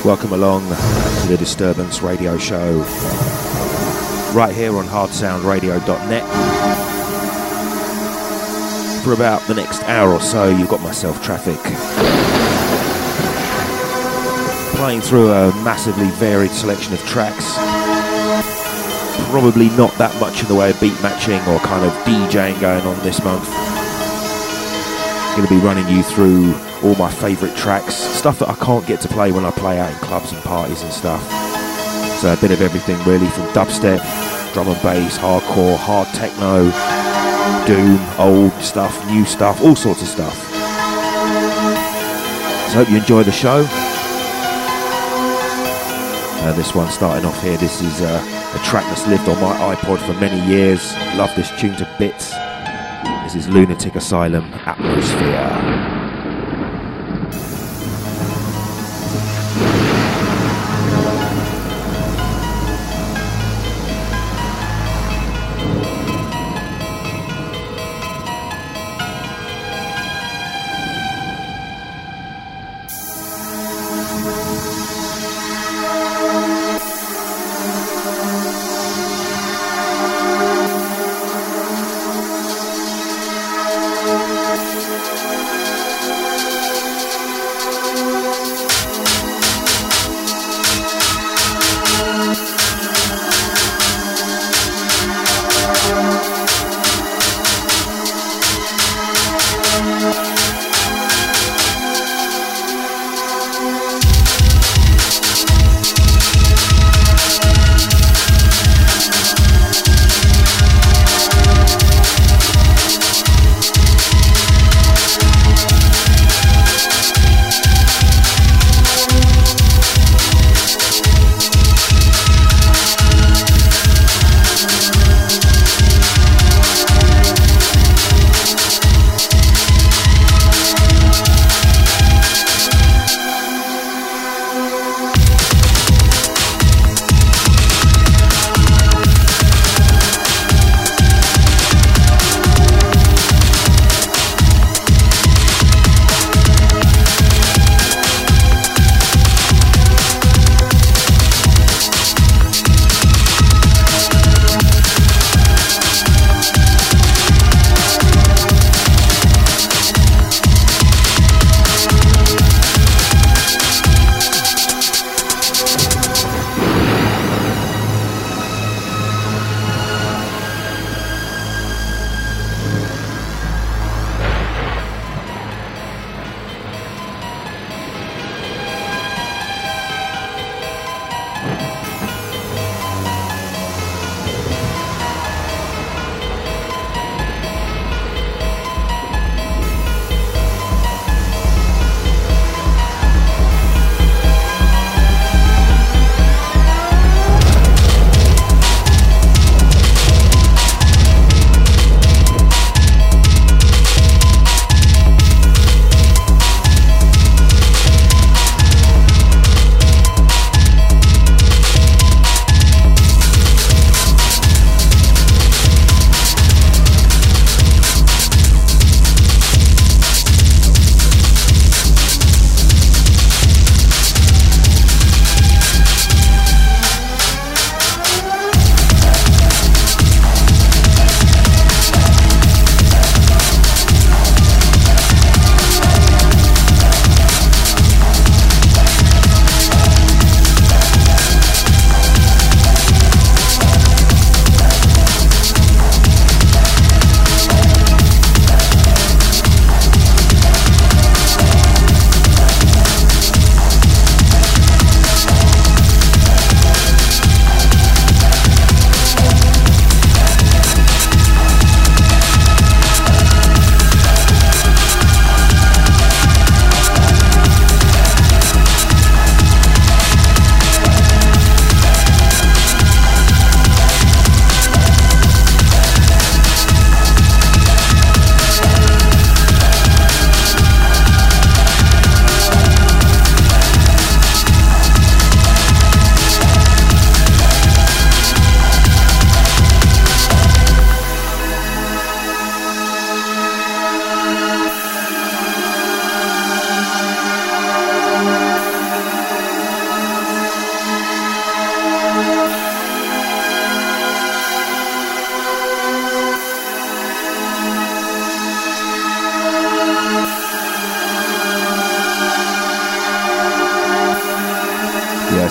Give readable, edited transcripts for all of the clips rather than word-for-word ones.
Welcome along to the Disturbance Radio Show, right here on hardsoundradio.net. For about the next hour or so, you've got myself Traffic, playing through a massively varied selection of tracks. Probably not that much in the way of beat matching or kind of DJing going on this month. Going to be running you through all my favourite tracks, stuff that I can't get to play when I play out in clubs and parties and stuff. So a bit of everything really, from dubstep, drum and bass, hardcore, hard techno, doom, old stuff, new stuff, all sorts of stuff. So hope you enjoy the show. This one starting off here, this is a track that's lived on my iPod for many years. Love this tune to bits. This is Lunatic Asylum, Atmosphere.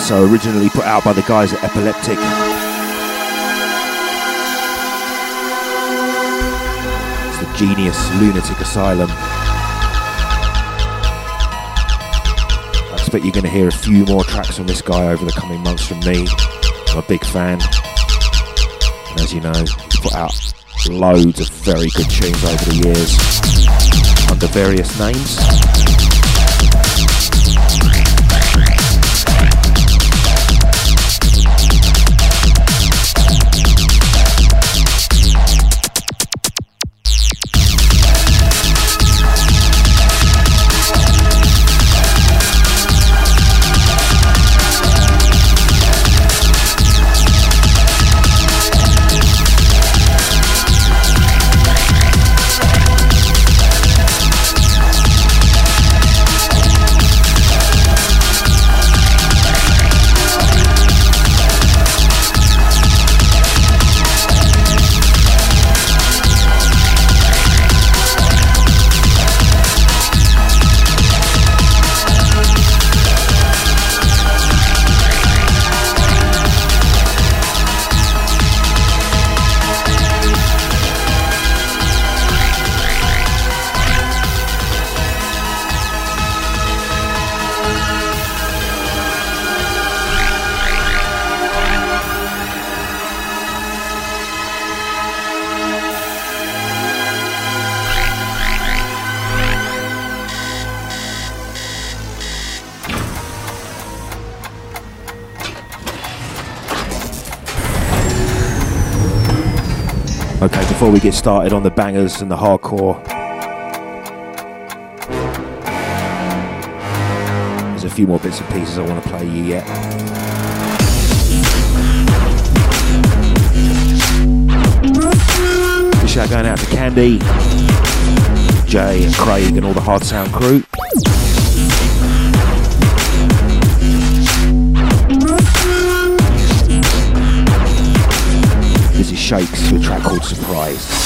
So originally put out by the guys at Epileptic. It's the Genius Lunatic Asylum. I expect you're going to hear a few more tracks from this guy over the coming months from me. I'm a big fan. And as you know, he's put out loads of very good tunes over the years under various names. Okay, before we get started on the bangers and the hardcore, there's a few more bits and pieces I want to play you yet. This shout going out to Candy, Jay and Craig and all the Hard Sound crew. This is Shakes with a track called Surprise.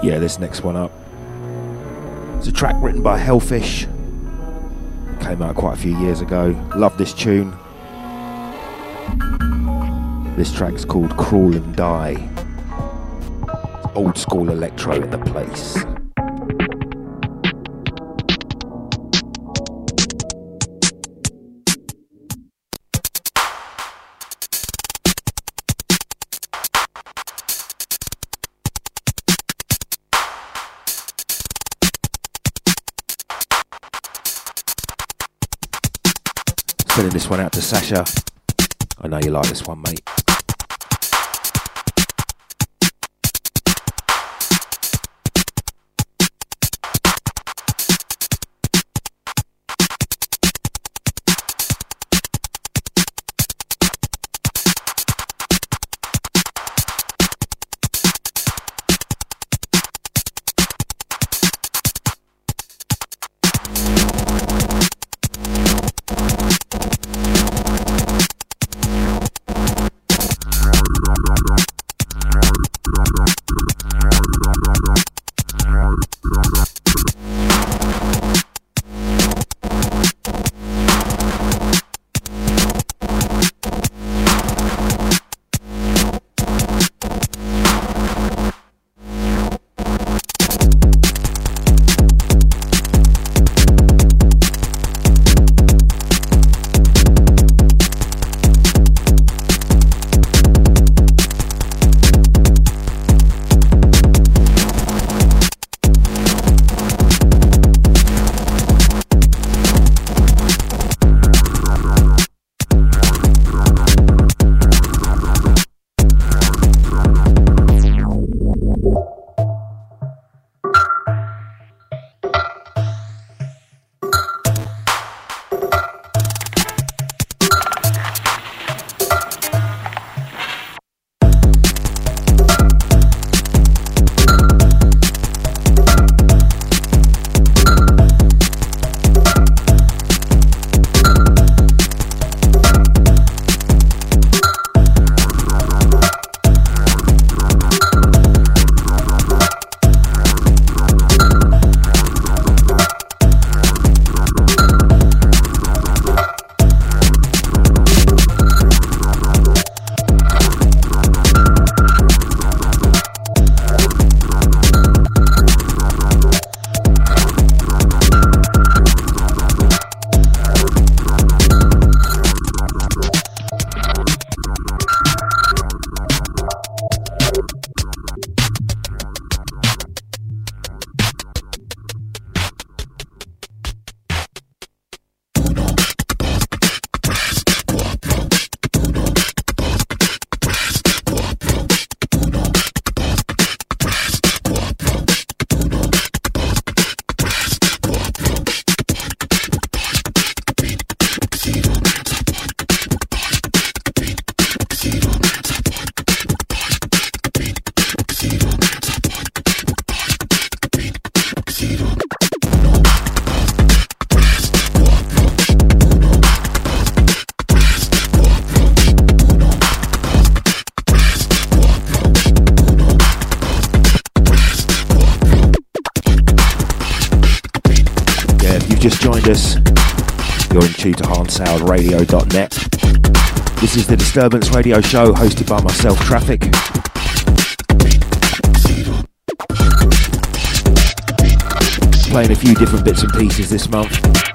Yeah, this next one up. It's a track written by Hellfish. Came out quite a few years ago. Love this tune. This track's called Crawl and Die. It's old school electro in the place. Sending this one out to Sasha. I know you like this one, mate. Just joined us, you're in tune to HarnSoundRadio.net. This is the Disturbance Radio Show hosted by myself, Traffic. Playing a few different bits and pieces this month.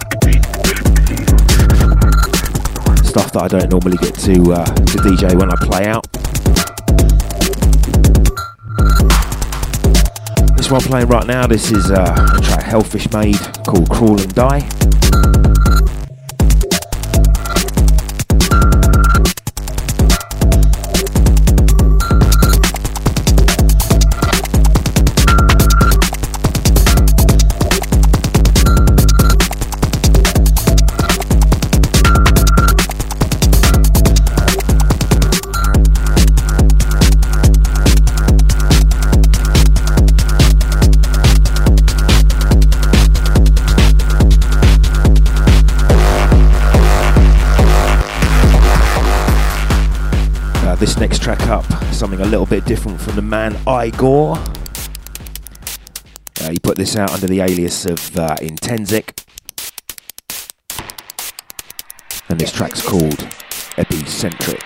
Stuff that I don't normally get to DJ when I play out. This one playing right now, this is a track Hellfish made called Crawl and Die. This next track up, something a little bit different from the man Igor. He put this out under the alias of Intensic, and this track's called Epicentric.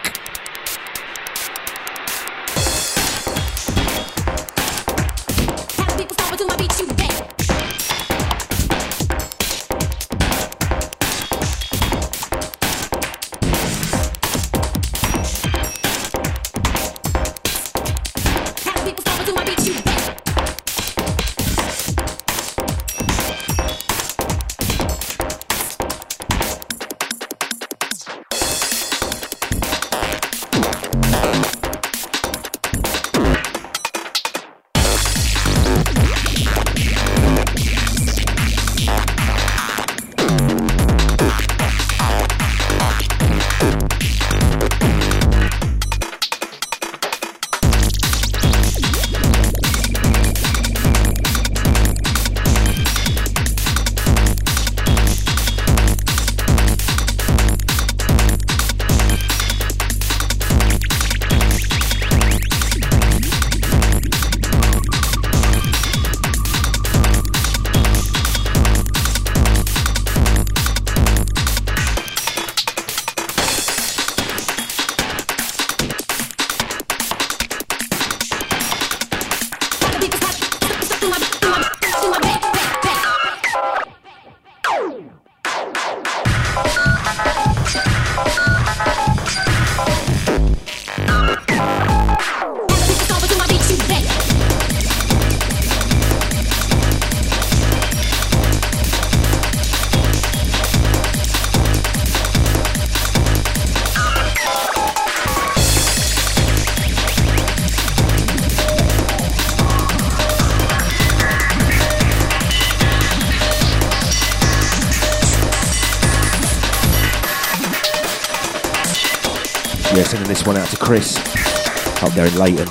Sending this one out to Chris up there in Leighton.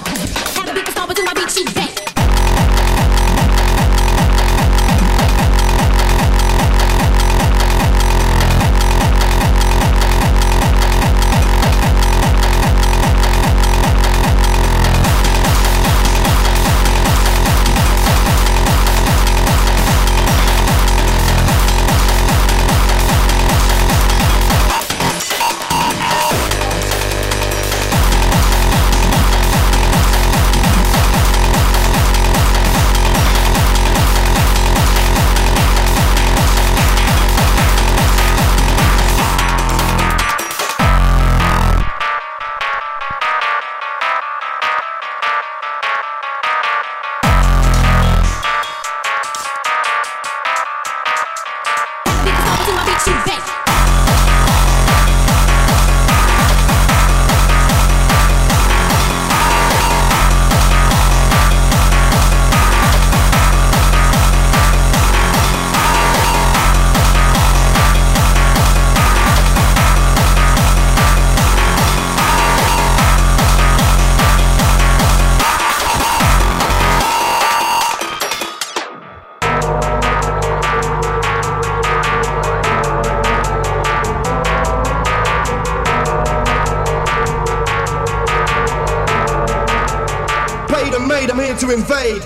I'm here to invade.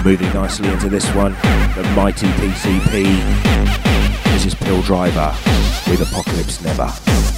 Moving nicely into this one, the mighty PCP. This is Pill Driver with Apocalypse Never.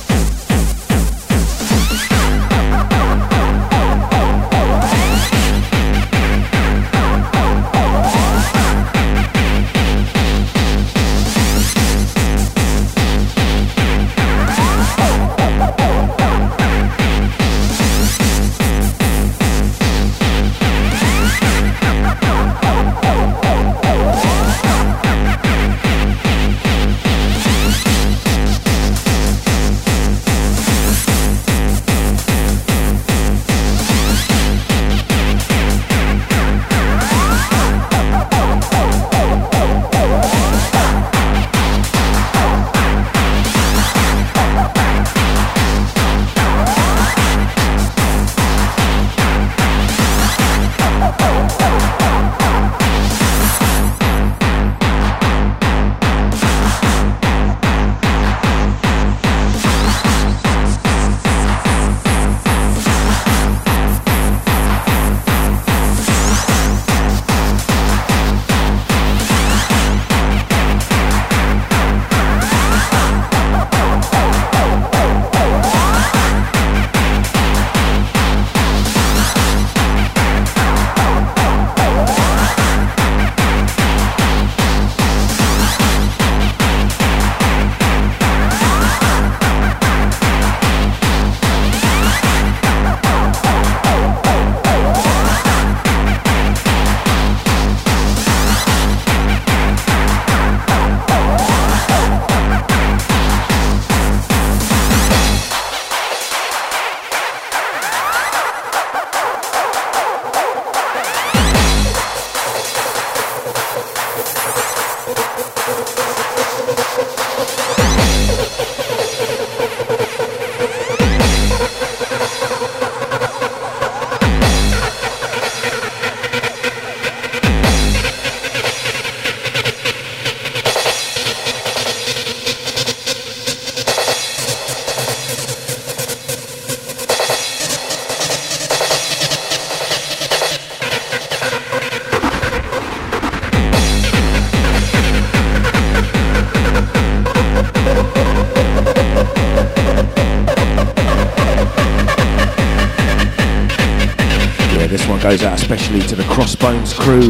Goes out especially to the Crossbones crew,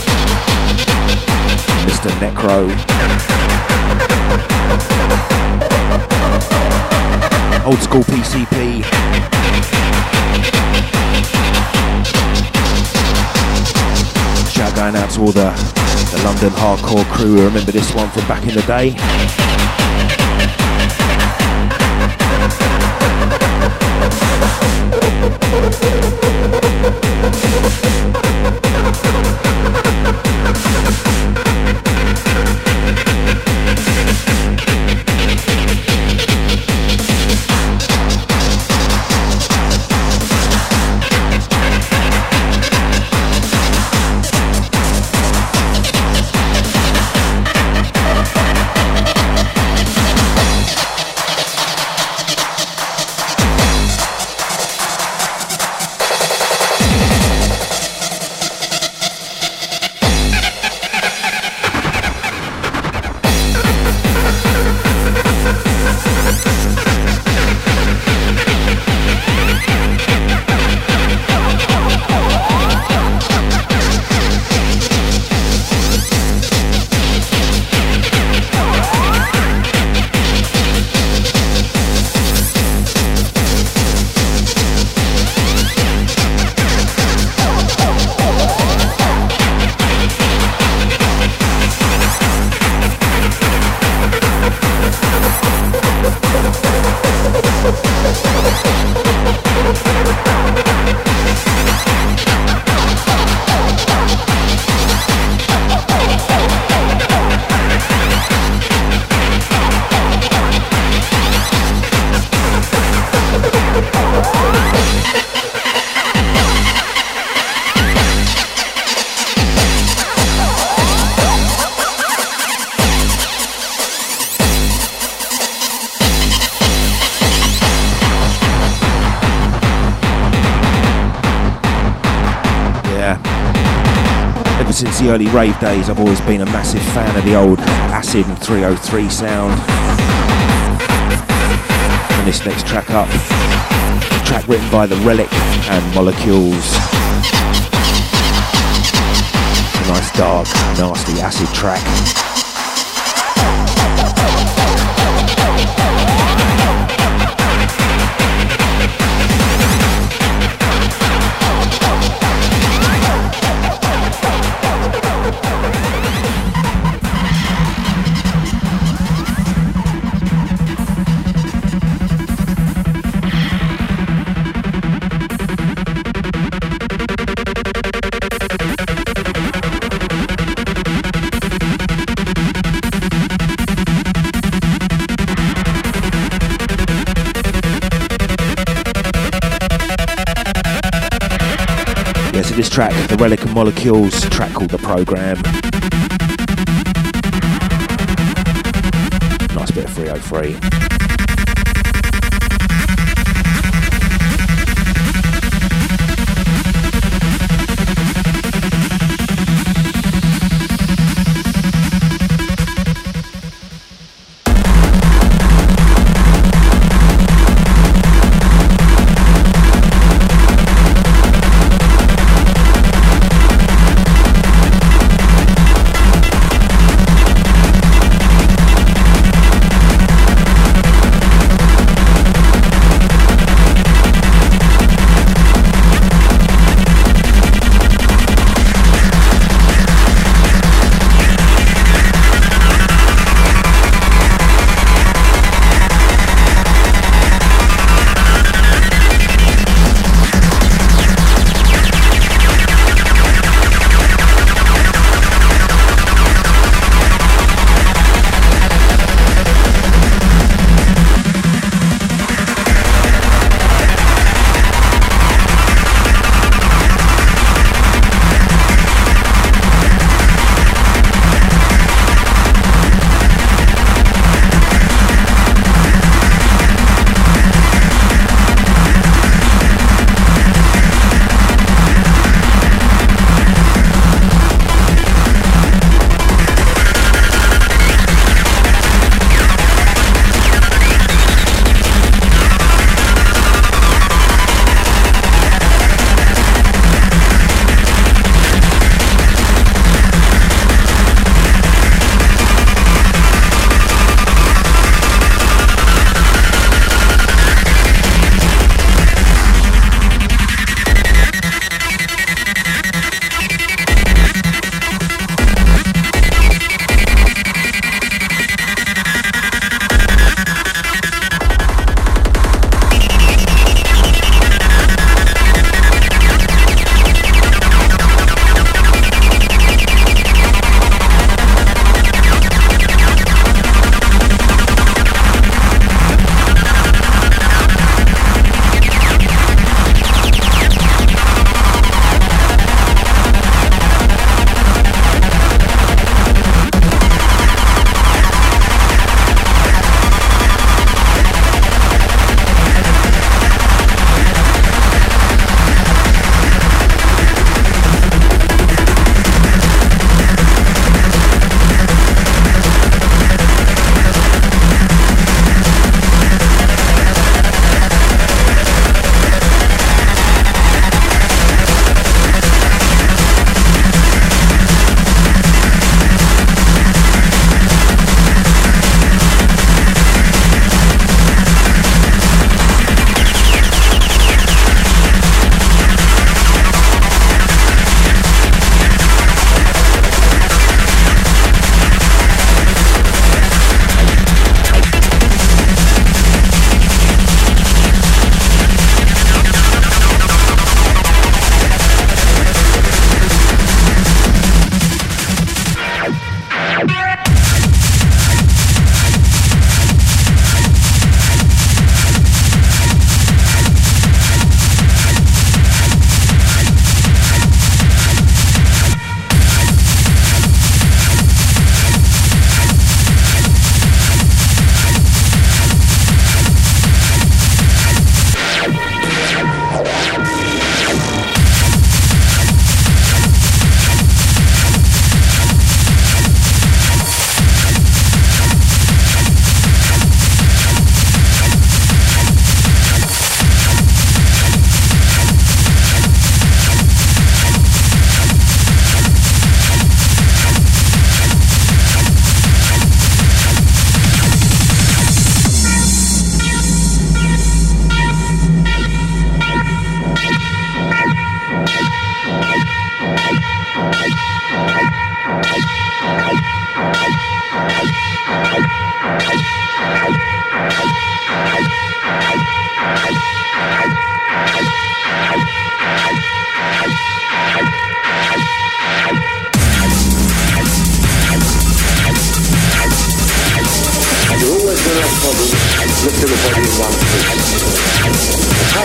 Mr. Necro, Old School PCP, shout going out to all the London hardcore crew who remember this one from back in the day. Ever since the early rave days, I've always been a massive fan of the old Acid and 303 sound. And this next track up, a track written by The Relic and Molecules. A nice dark, nasty acid track. This track, The Relic and Molecules, track called The Program. Nice bit of 303.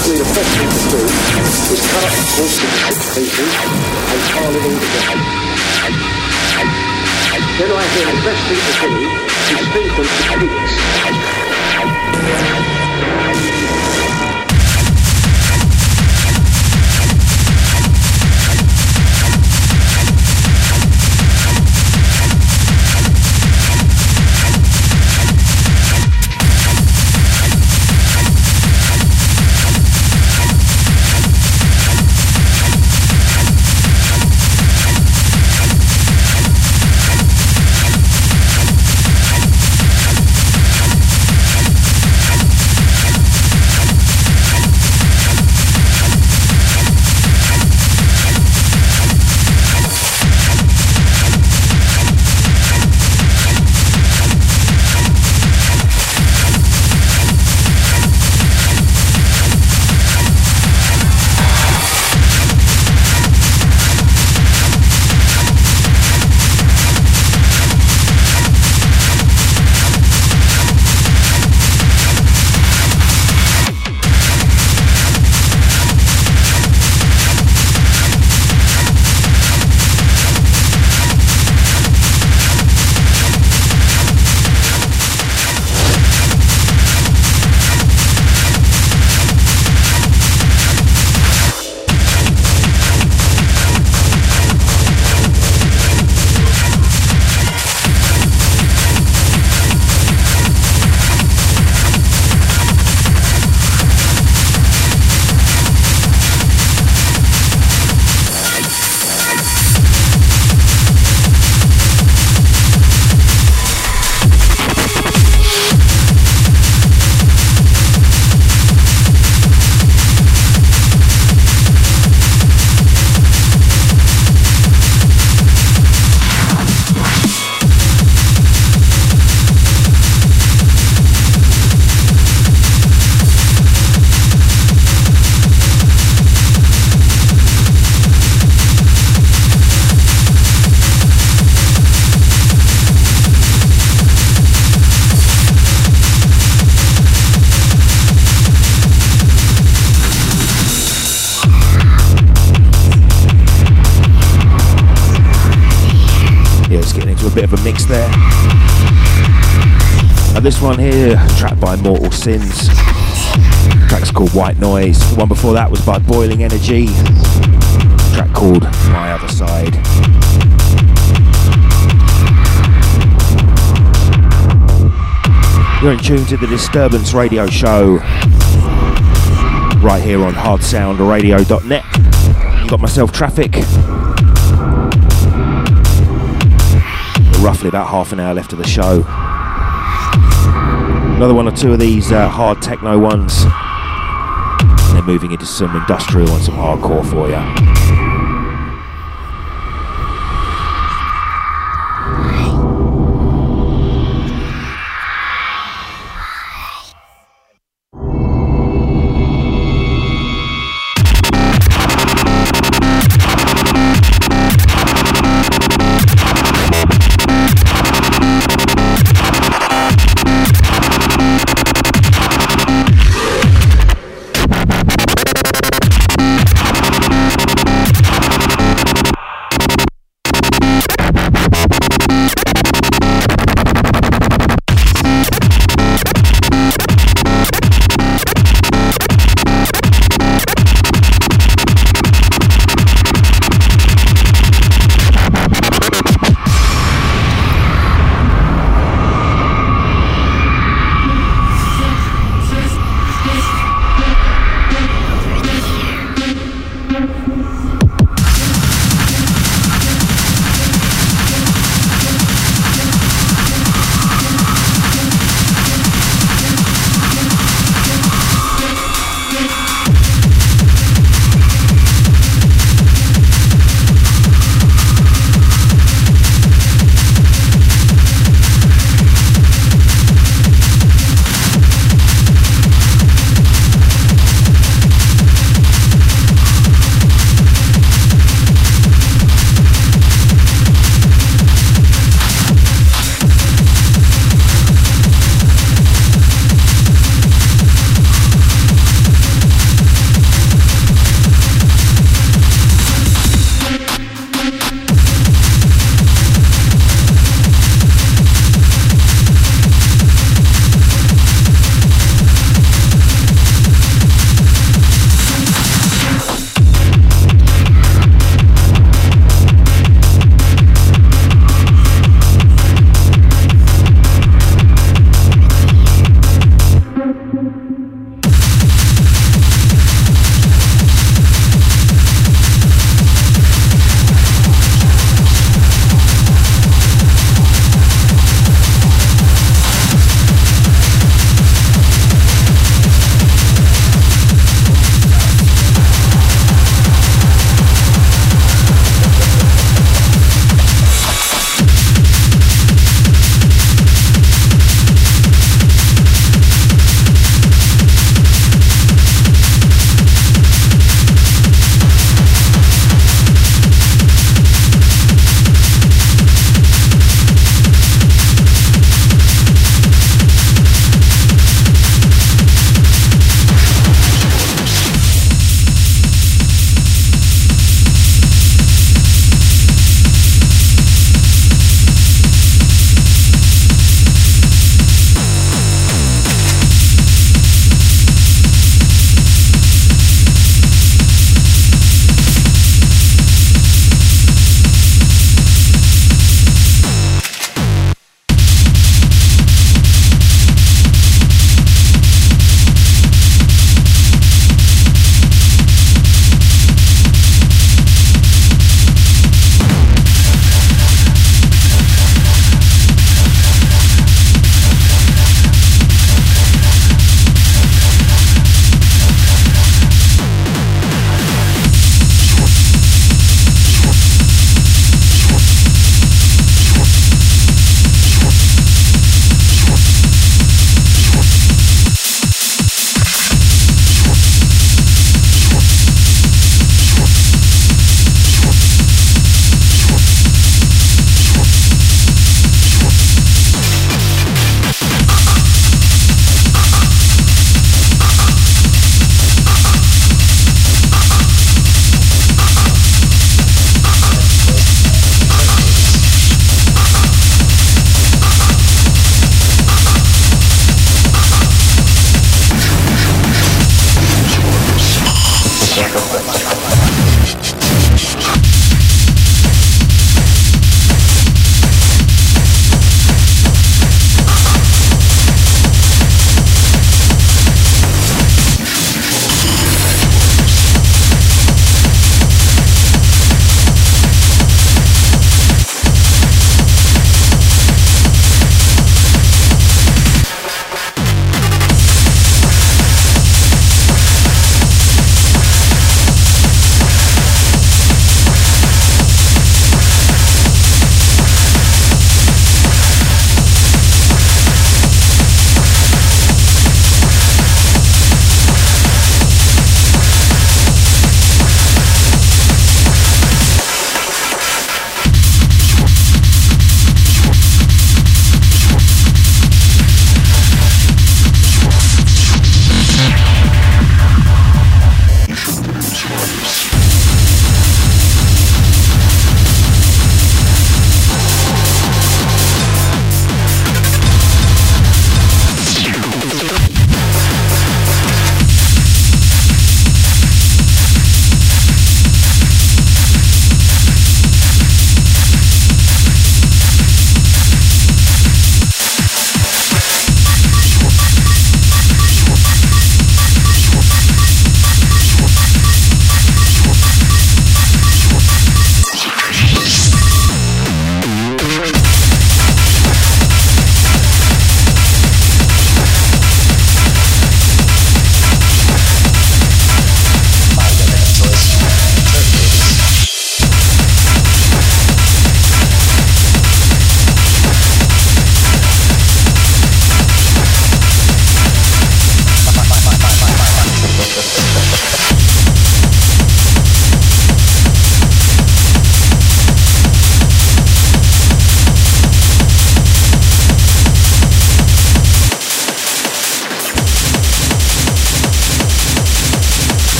Probably the best thing to do is cut up the corpse into 6 pieces and pile it all together. Then I hear the best thing to do is feed them to pigs. Mix there. And this one here, track by Mortal Sins. The track's called White Noise. The one before that was by Boiling Energy. A track called My Other Side. You're in tune to the Disturbance Radio Show right here on hardsoundradio.net. You've got myself, Traffic. Roughly about half an hour left of the show. Another one or two of these hard techno ones. And then moving into some industrial and some hardcore for you.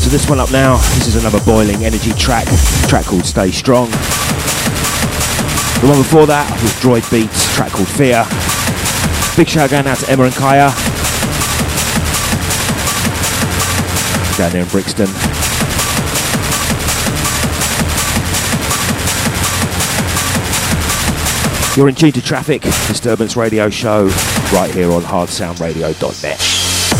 So this one up now, this is another boiling energy track called Stay Strong. The one before that was Droid Beats, track called Fear. Big shout going out to Emma and Kaya down there in Brixton. You're in tune to Traffic, Disturbance Radio Show, right here on hardsoundradio.net.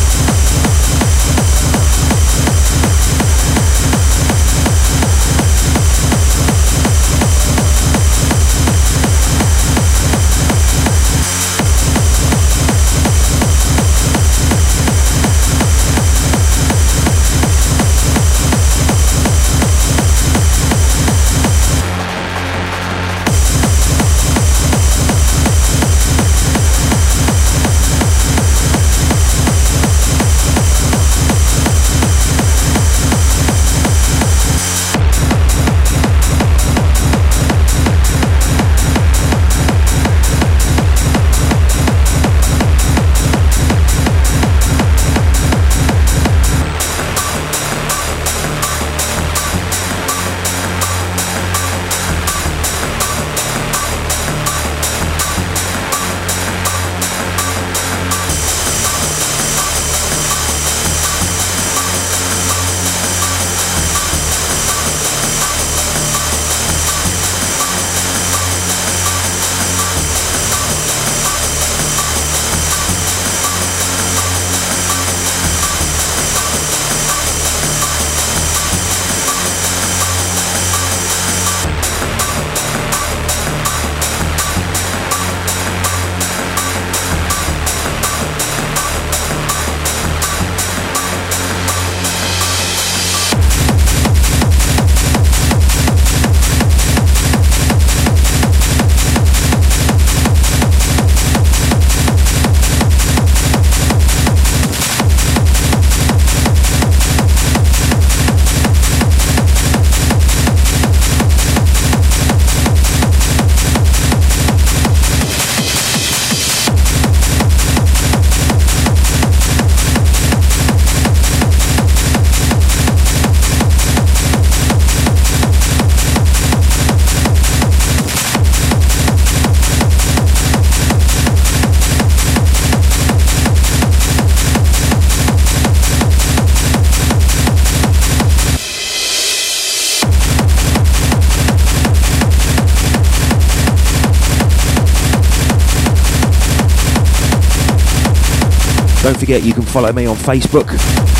Don't forget you can follow me on Facebook.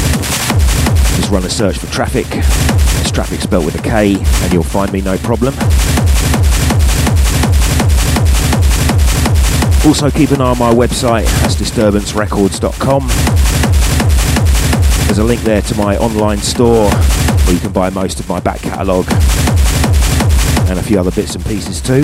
Just run a search for Traffic. It's Traffic spelled with a K and you'll find me no problem. Also keep an eye on my website, that's disturbancerecords.com. There's a link there to my online store where you can buy most of my back catalogue and a few other bits and pieces too.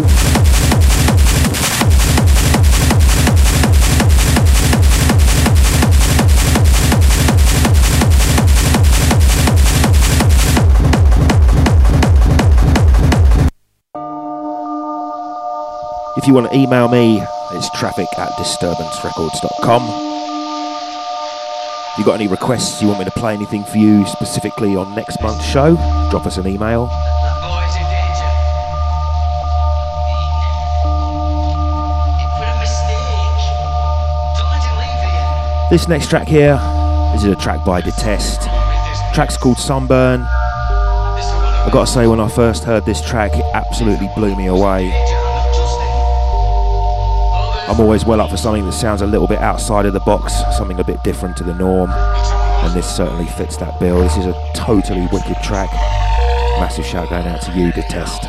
If you want to email me, it's traffic@disturbancerecords.com. If you've got any requests, you want me to play anything for you specifically on next month's show, drop us an email. This next track here, this is a track by Detest. The track's called Sunburn. I've got to say, when I first heard this track, it absolutely blew me away. I'm always well up for something that sounds a little bit outside of the box, something a bit different to the norm, and this certainly fits that bill. This is a totally wicked track. Massive shout going out to you, Detest.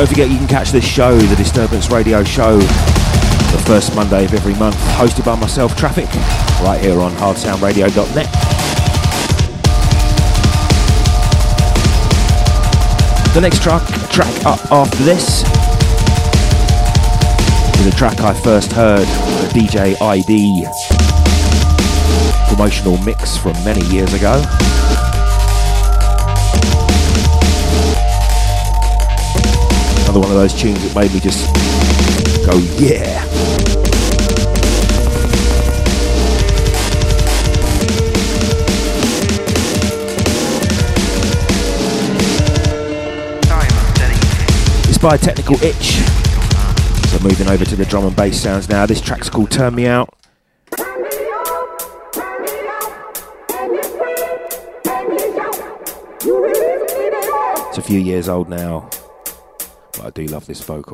forget you can catch this show, the Disturbance Radio Show, the first Monday of every month, hosted by myself, Traffic, right here on hardsoundradio.net. The next track up after this is a track I first heard on a DJ ID promotional mix from many years ago. Another one of those tunes that made me just go, yeah. It's by Technical Itch. So moving over to the drum and bass sounds now. This track's called Turn Me Out. It's a few years old now, but I do love this vocal.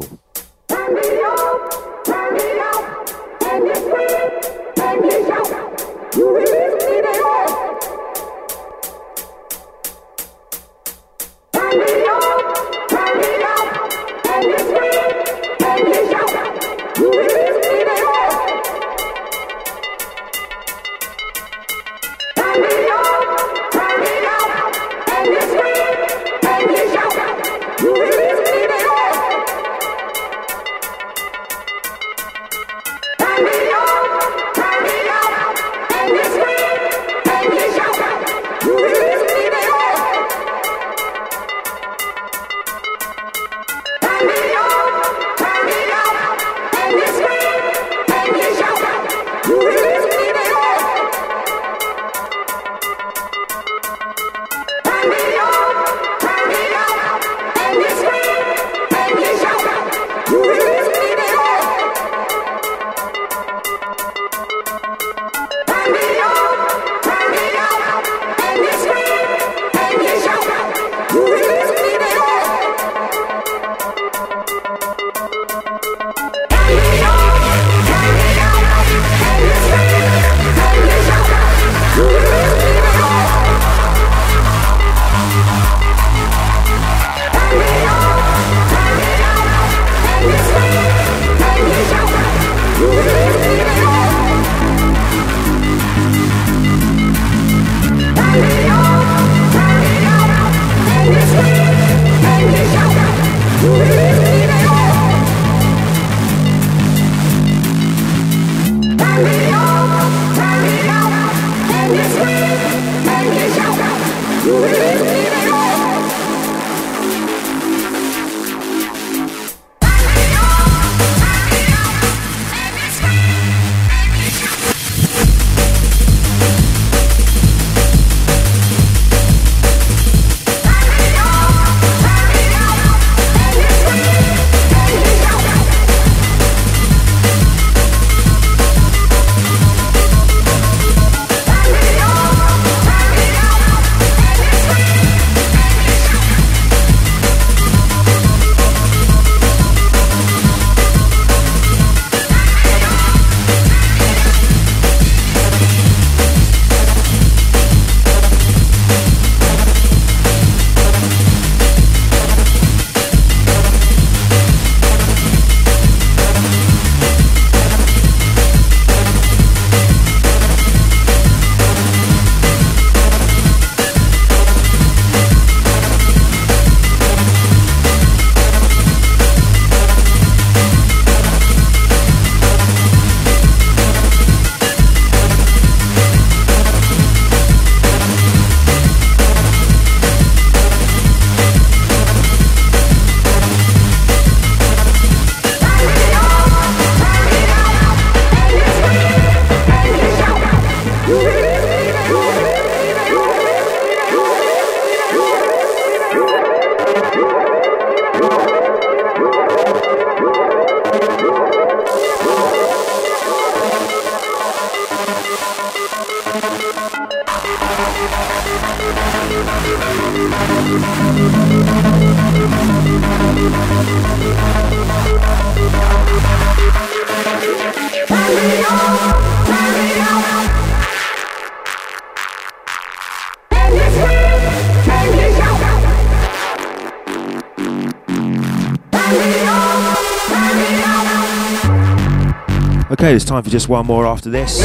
Okay, there's time for just one more after this.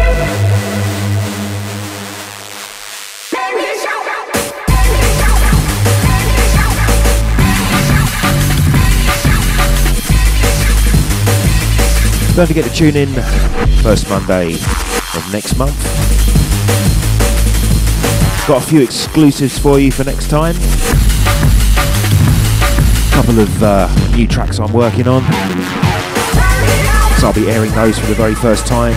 Don't forget to tune in first Monday of next month. Got a few exclusives for you for next time. A couple of new tracks I'm working on. So I'll be airing those for the very first time.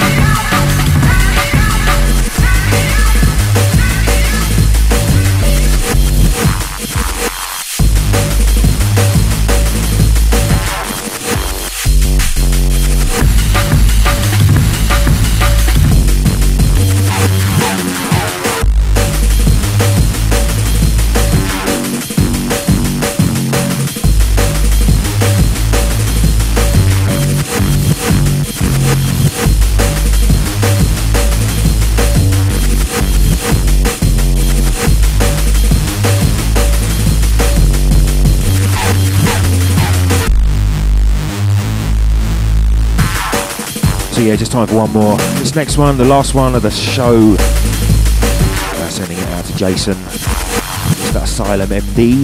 Yeah, just time for one more. This next one, the last one of the show. Sending it out to Jason. It's that Asylum MD.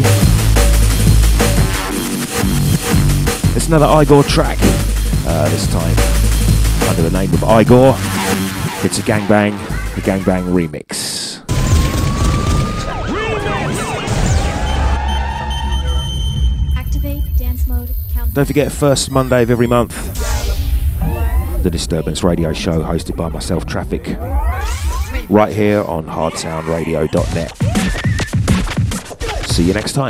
It's another Igor track. This time under the name of Igor. It's a Gangbang, the Gangbang remix. Activate dance mode. Don't forget, first Monday of every month, the Disturbance Radio Show, hosted by myself, Traffic, right here on hardsoundradio.net. See you next time.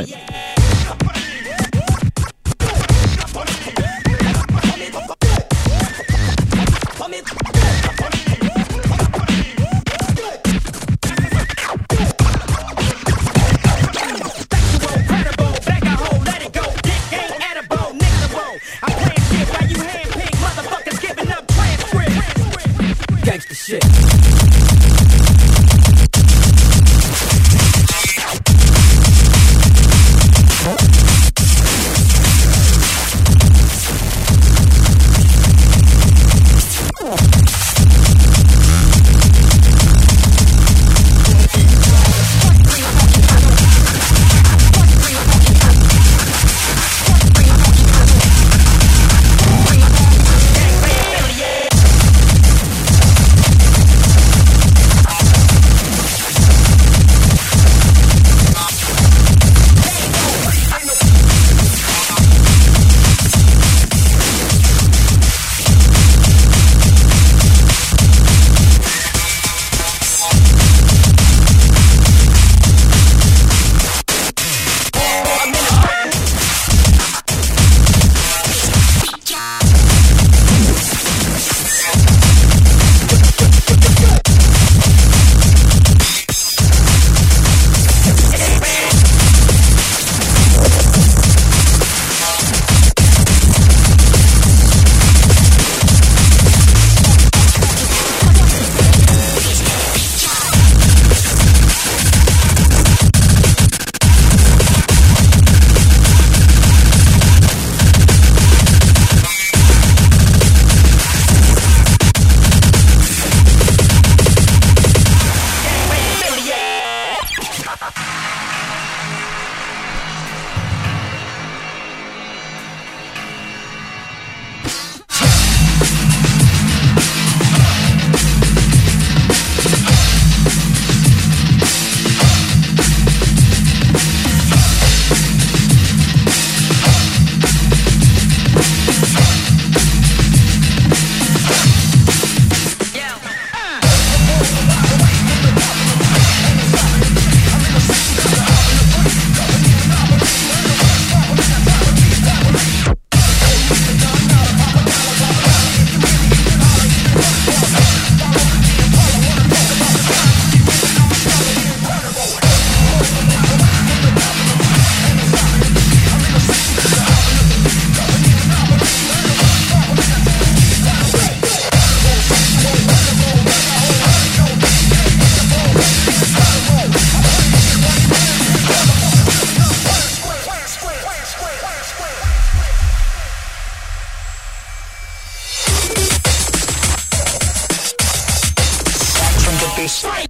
strike.